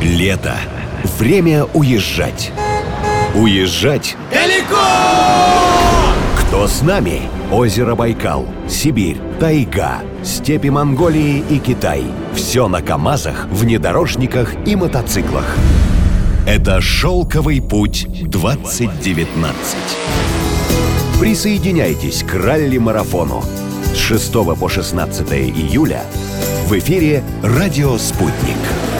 Лето. Время уезжать. Уезжать далеко! Кто с нами? Озеро Байкал, Сибирь, тайга, степи Монголии и Китай. Все на КАМАЗах, внедорожниках и мотоциклах. Это «Шелковый путь 2019». Присоединяйтесь к ралли-марафону с 6 по 16 июля в эфире «Радио Спутник».